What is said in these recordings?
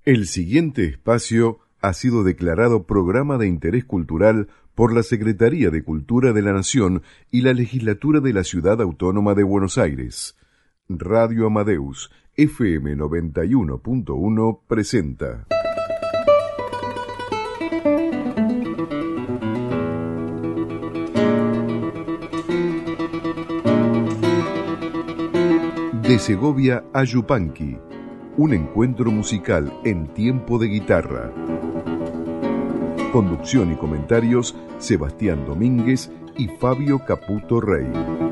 El siguiente espacio ha sido declarado Programa de Interés Cultural por la Secretaría de Cultura de la Nación y la Legislatura de la Ciudad Autónoma de Buenos Aires. Radio Amadeus, FM 91.1 presenta. De Segovia a Yupanqui, un encuentro musical en tiempo de guitarra. Conducción y comentarios, Sebastián Domínguez y Fabio Caputo Rey.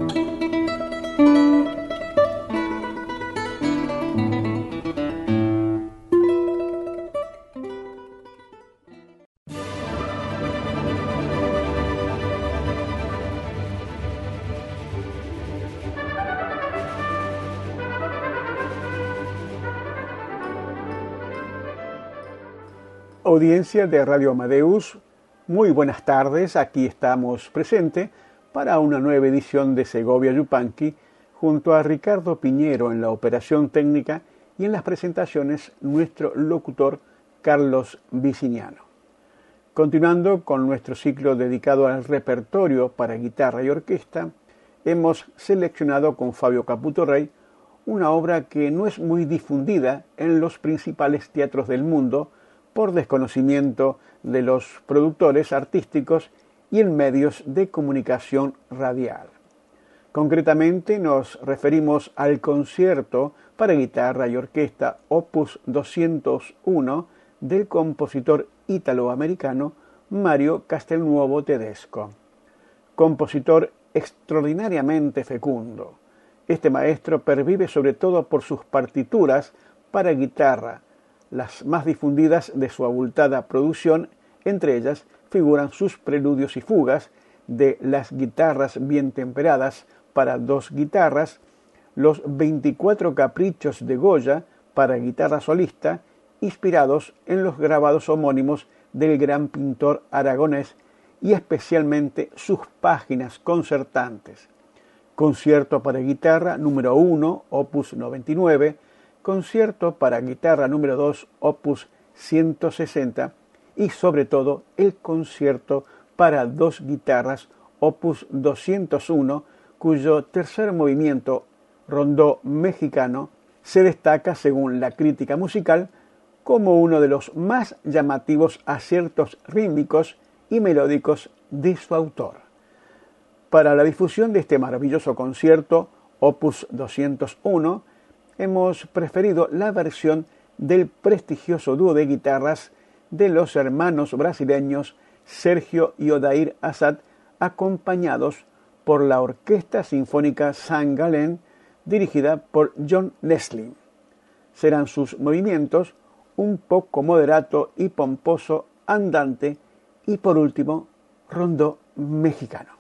Audiencia de Radio Amadeus, muy buenas tardes. Aquí estamos presentes para una nueva edición de Segovia Yupanqui junto a Ricardo Piñero en la operación técnica y en las presentaciones nuestro locutor Carlos Viciniano. Continuando con nuestro ciclo dedicado al repertorio para guitarra y orquesta, hemos seleccionado con Fabio Caputo Rey una obra que no es muy difundida en los principales teatros del mundo por desconocimiento de los productores artísticos y en medios de comunicación radial. Concretamente nos referimos al concierto para guitarra y orquesta Opus 201 del compositor italoamericano Mario Castelnuovo Tedesco. Compositor extraordinariamente fecundo, este maestro pervive sobre todo por sus partituras para guitarra, las más difundidas de su abultada producción. Entre ellas figuran sus preludios y fugas de las guitarras bien temperadas para dos guitarras, los 24 caprichos de Goya para guitarra solista, inspirados en los grabados homónimos del gran pintor aragonés y especialmente sus páginas concertantes. Concierto para guitarra número 1, opus 99, Concierto para guitarra número 2, opus 160 y sobre todo el concierto para dos guitarras, opus 201, cuyo tercer movimiento, rondó mexicano, se destaca según la crítica musical como uno de los más llamativos aciertos rítmicos y melódicos de su autor. Para la difusión de este maravilloso concierto, opus 201, hemos preferido la versión del prestigioso dúo de guitarras de los hermanos brasileños Sergio y Odair Assad, acompañados por la Orquesta Sinfónica San Galen, dirigida por John Leslie. Serán sus movimientos un poco moderato y pomposo, andante y por último, rondó mexicano.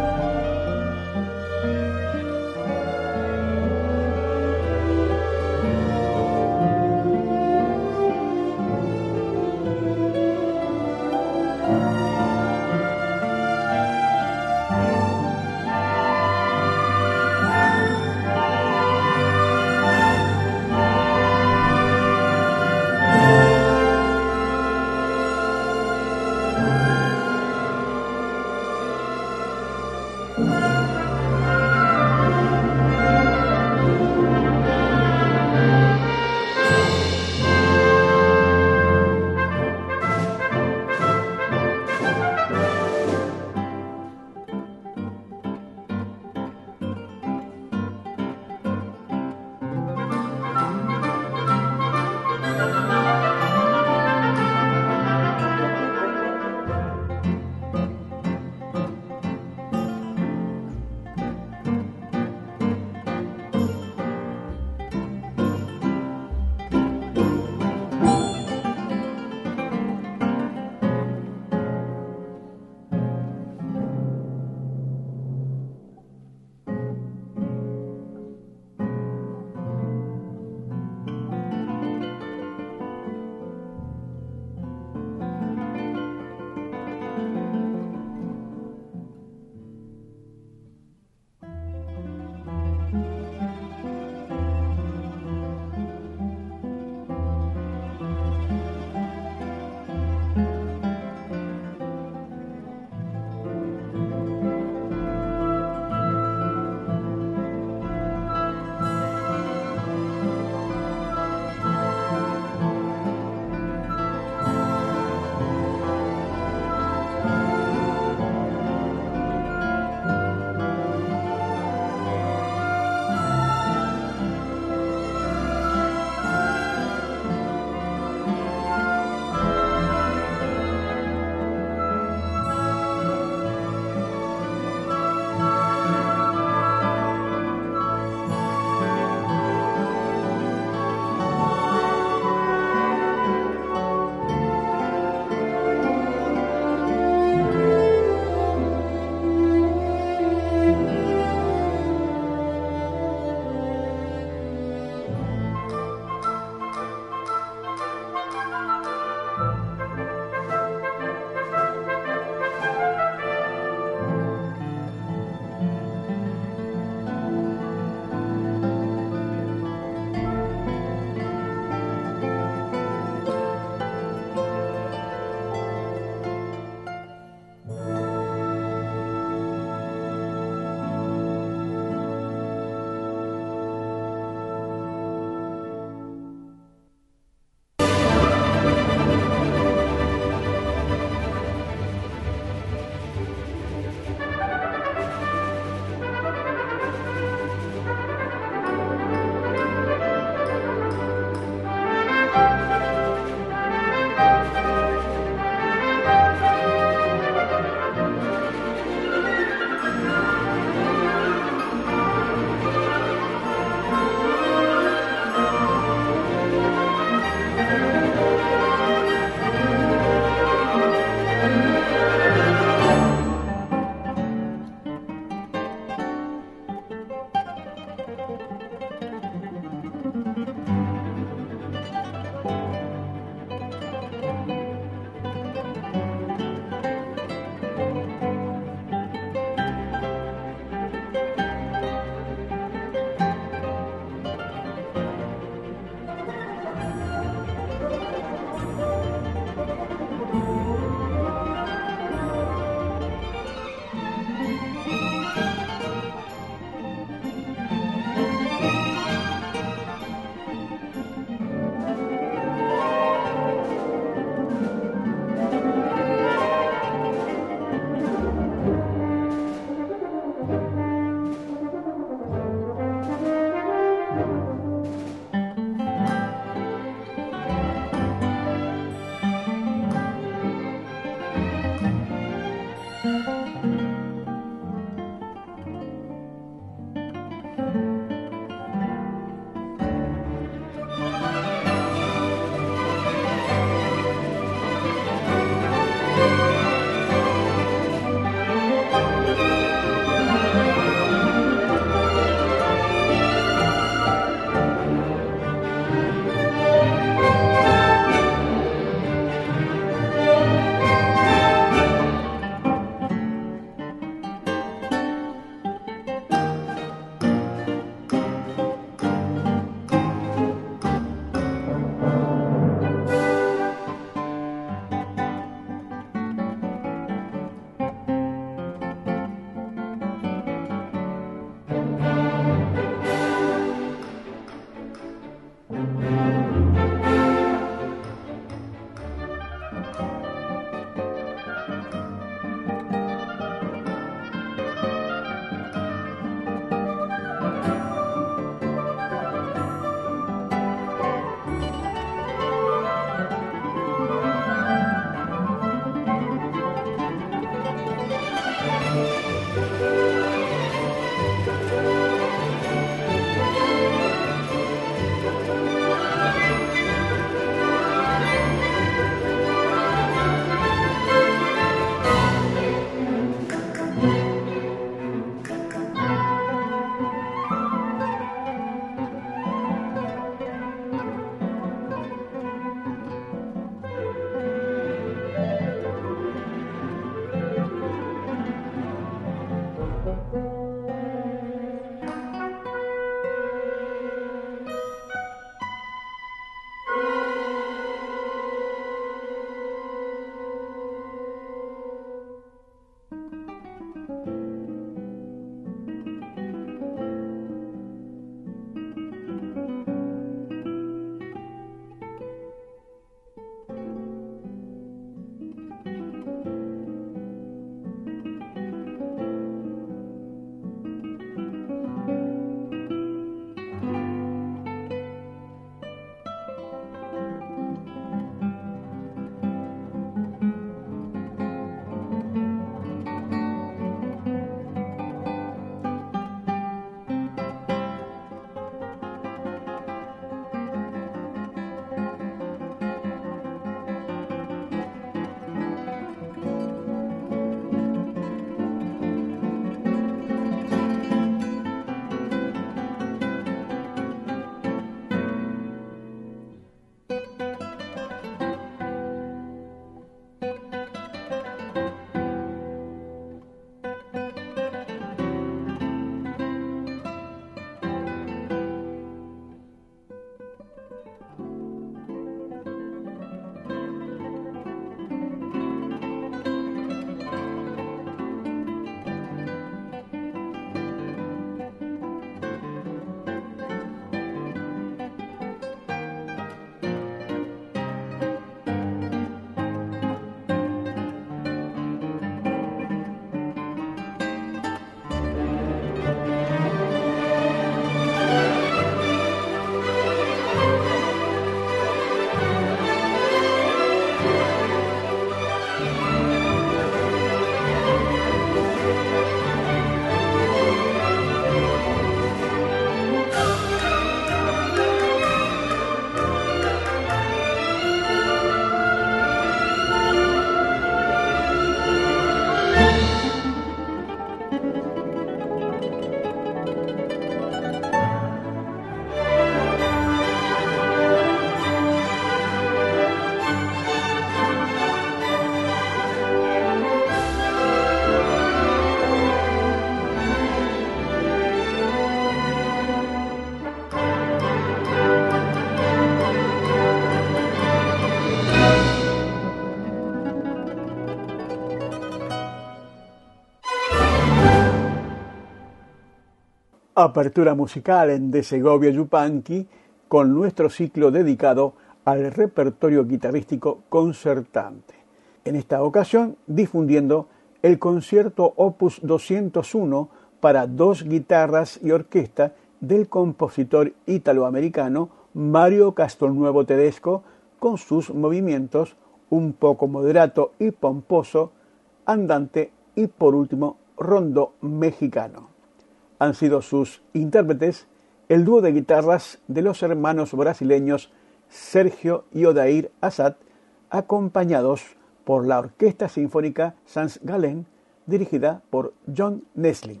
Apertura musical en De Segovia Yupanqui con nuestro ciclo dedicado al repertorio guitarrístico concertante. En esta ocasión difundiendo el concierto Opus 201 para 2 guitarras y orquesta del compositor italoamericano Mario Castelnuovo Tedesco, con sus movimientos un poco moderato y pomposo, andante y por último rondo mexicano. Han sido sus intérpretes el dúo de guitarras de los hermanos brasileños Sergio y Odair Assad, acompañados por la Orquesta Sinfónica Sans Galen, dirigida por John Nesling.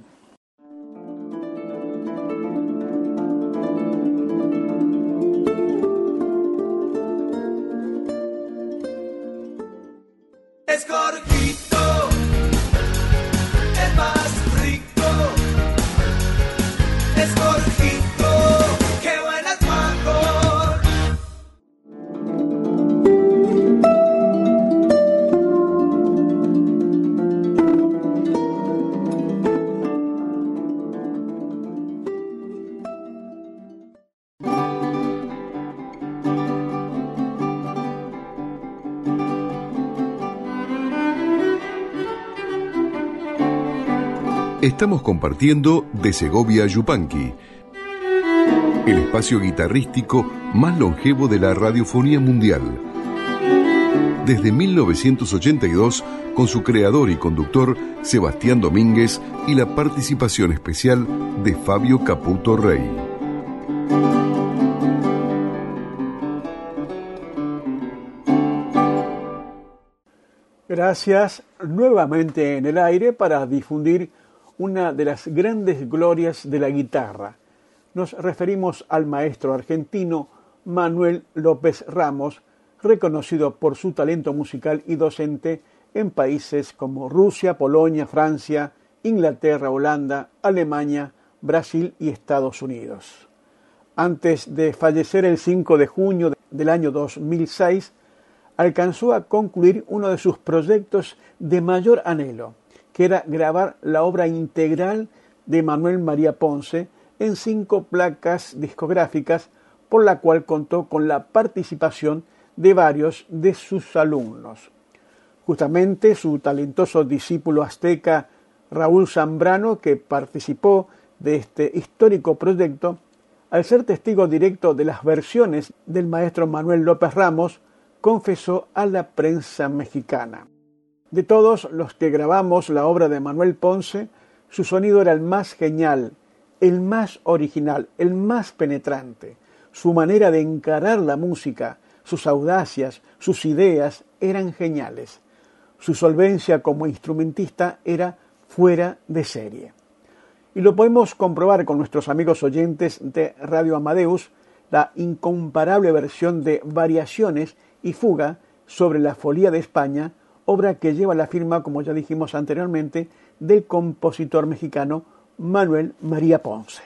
Estamos compartiendo De Segovia Yupanqui, el espacio guitarrístico más longevo de la radiofonía mundial. Desde 1982, con su creador y conductor Sebastián Domínguez y la participación especial de Fabio Caputo Rey. Gracias nuevamente en el aire para difundir una de las grandes glorias de la guitarra. Nos referimos al maestro argentino Manuel López Ramos, reconocido por su talento musical y docente en países como Rusia, Polonia, Francia, Inglaterra, Holanda, Alemania, Brasil y Estados Unidos. Antes de fallecer el 5 de junio del año 2006, alcanzó a concluir uno de sus proyectos de mayor anhelo, que era grabar la obra integral de Manuel María Ponce en 5 placas discográficas, por la cual contó con la participación de varios de sus alumnos. Justamente su talentoso discípulo azteca Raúl Zambrano, que participó de este histórico proyecto, al ser testigo directo de las versiones del maestro Manuel López Ramos, confesó a la prensa mexicana: de todos los que grabamos la obra de Manuel Ponce, su sonido era el más genial, el más original, el más penetrante. Su manera de encarar la música, sus audacias, sus ideas eran geniales. Su solvencia como instrumentista era fuera de serie. Y lo podemos comprobar con nuestros amigos oyentes de Radio Amadeus, la incomparable versión de Variaciones y Fuga sobre la Folía de España, obra que lleva la firma, como ya dijimos anteriormente, del compositor mexicano Manuel María Ponce.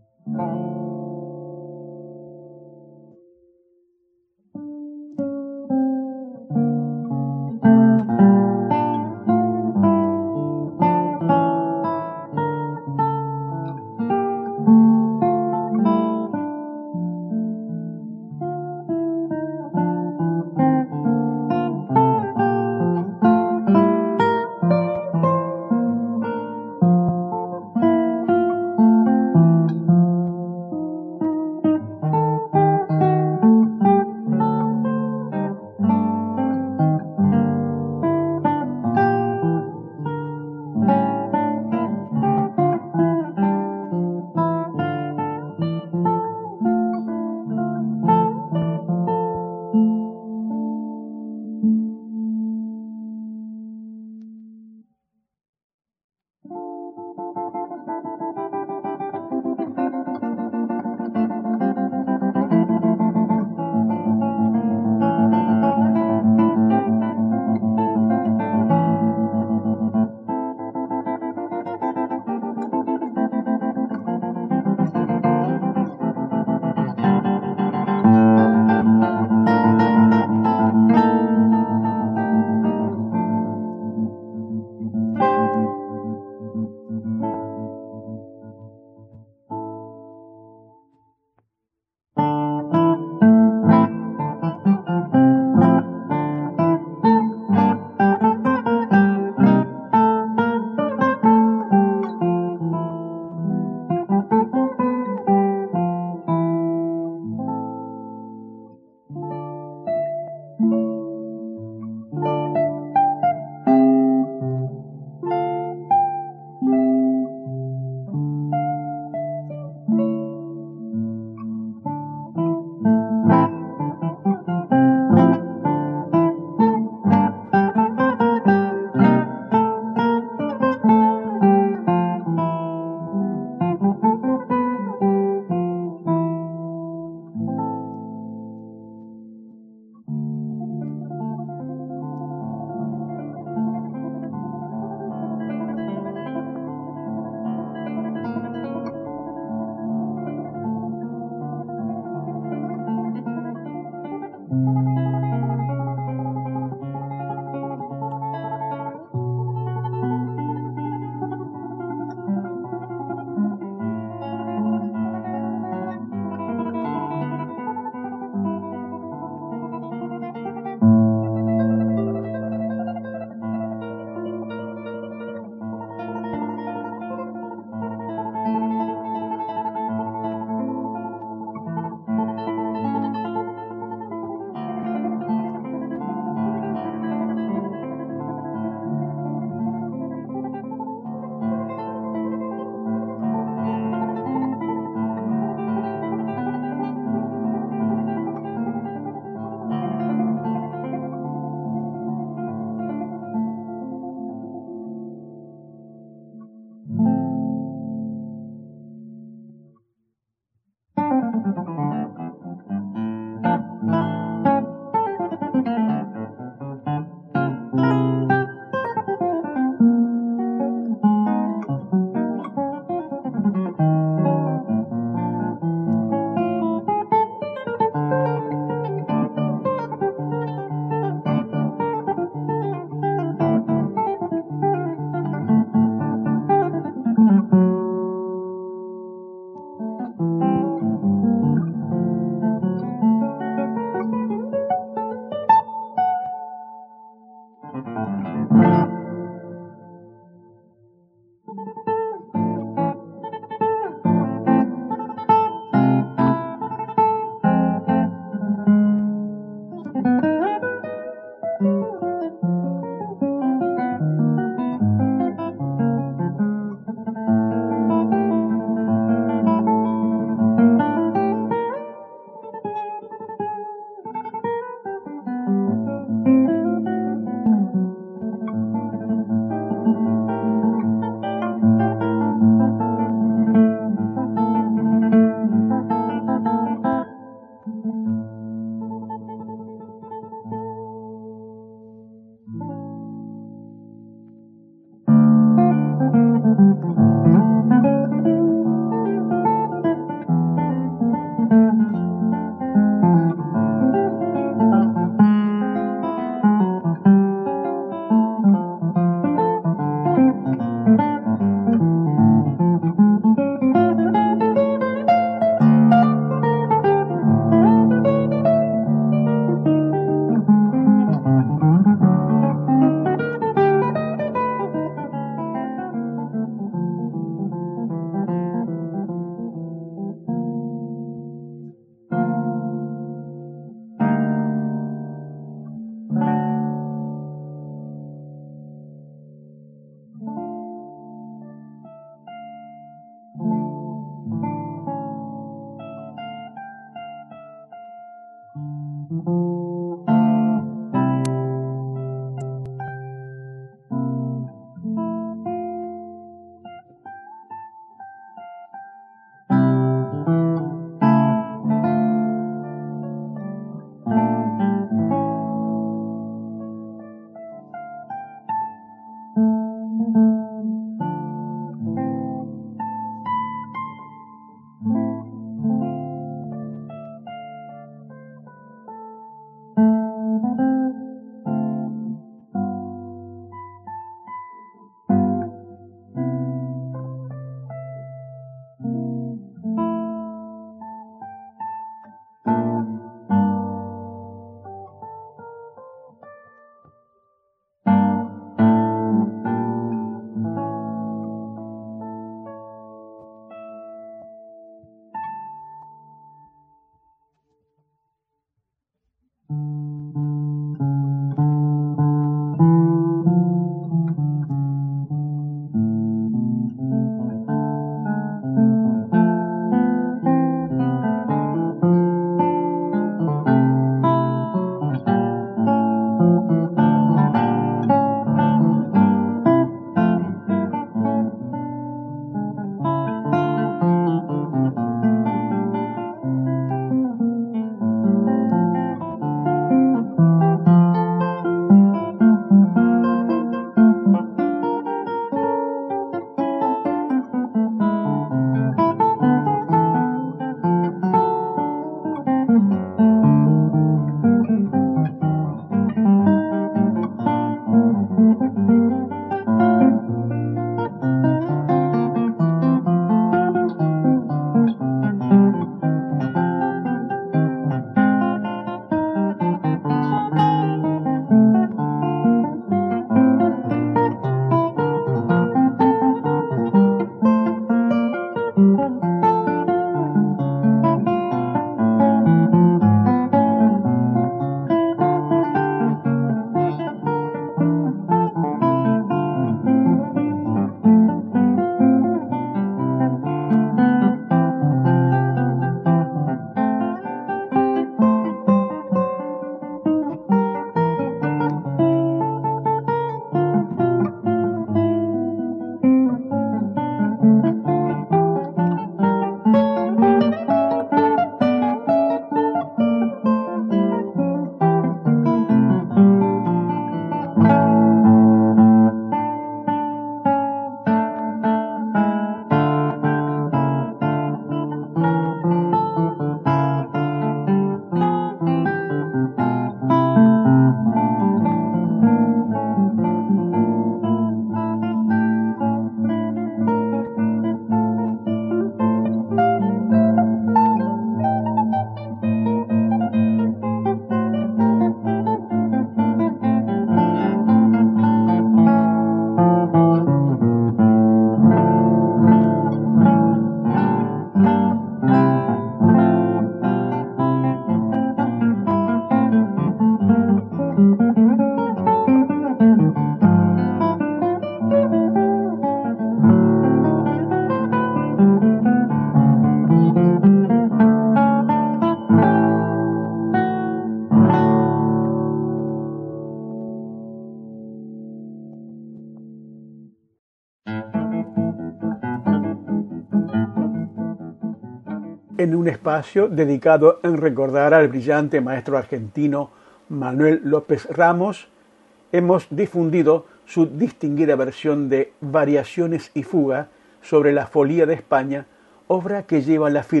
en un espacio dedicado en recordar al brillante maestro argentino Manuel López Ramos, hemos difundido su distinguida versión de Variaciones y Fuga sobre la Folía de España, obra que lleva la firma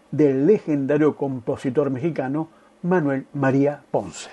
del legendario compositor mexicano Manuel María Ponce.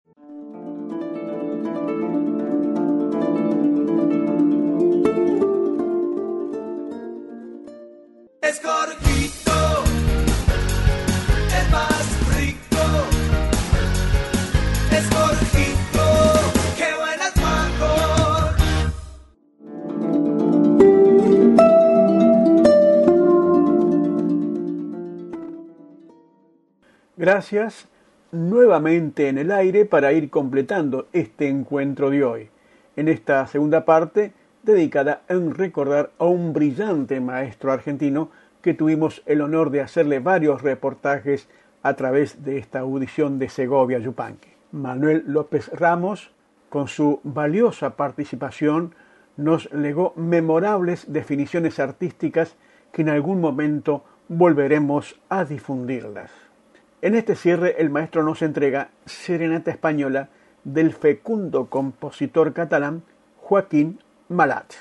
Gracias, nuevamente en el aire para ir completando este encuentro de hoy. En esta segunda parte, dedicada en recordar a un brillante maestro argentino que tuvimos el honor de hacerle varios reportajes a través de esta audición de Segovia Yupanqui. Manuel López Ramos, con su valiosa participación, nos legó memorables definiciones artísticas que en algún momento volveremos a difundirlas. En este cierre, el maestro nos entrega Serenata Española del fecundo compositor catalán Joaquín Malat.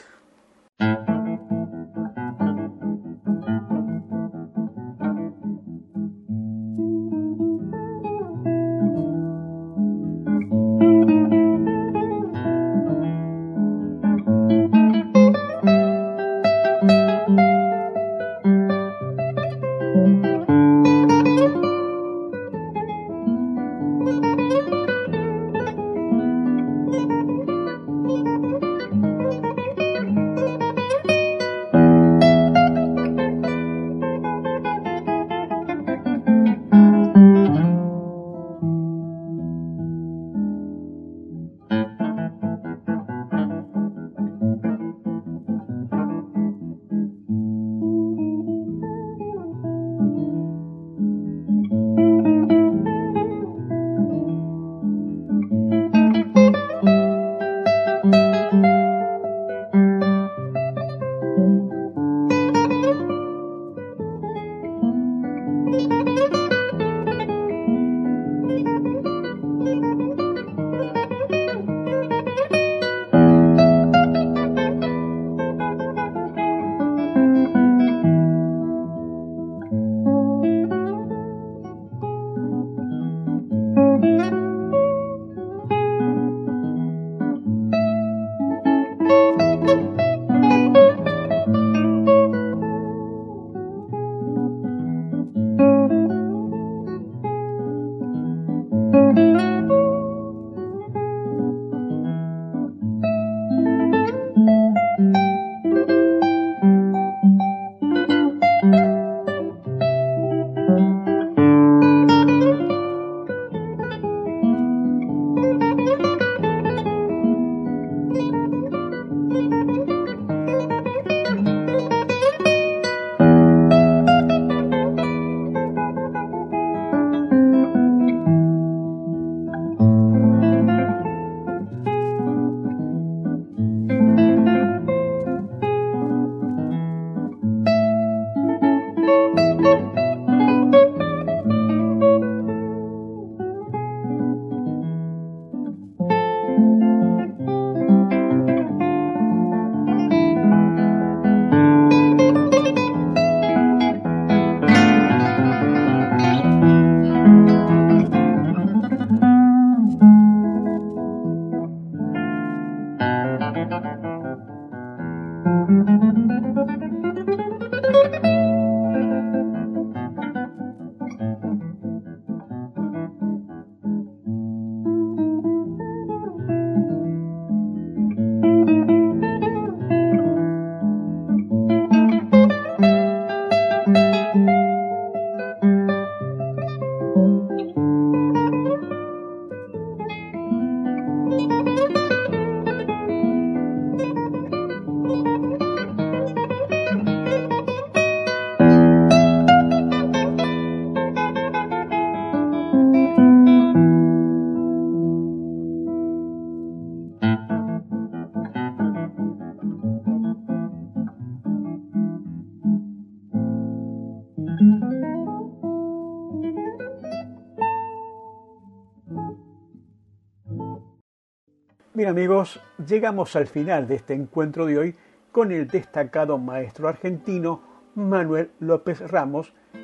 Bien amigos, llegamos al final de este encuentro de hoy con el destacado maestro argentino Manuel López Ramos,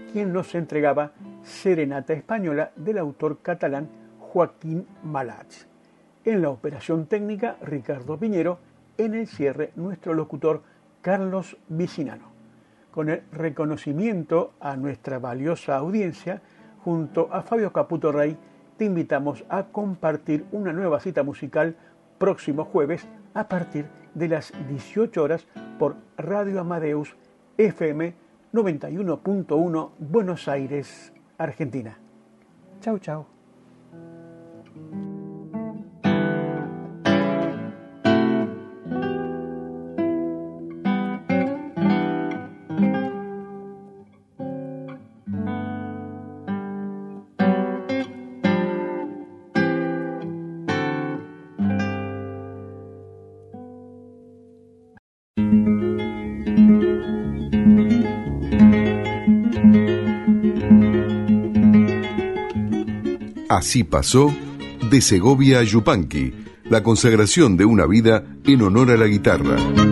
quien nos entregaba Serenata Española del autor catalán Joaquín Malats. En la operación técnica, Ricardo Piñero. En el cierre, nuestro locutor Carlos Vicinano. Con el reconocimiento a nuestra valiosa audiencia, junto a Fabio Caputo Rey, te invitamos a compartir una nueva cita musical próximo jueves a partir de las 18 horas por Radio Amadeus FM 91.1 Buenos Aires, Argentina. Chau, chau. Así pasó de Segovia a Yupanqui, la consagración de una vida en honor a la guitarra.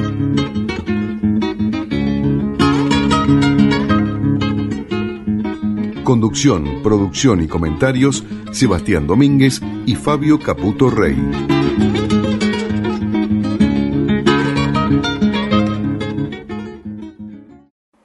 Conducción, producción y comentarios, Sebastián Domínguez y Fabio Caputo Rey.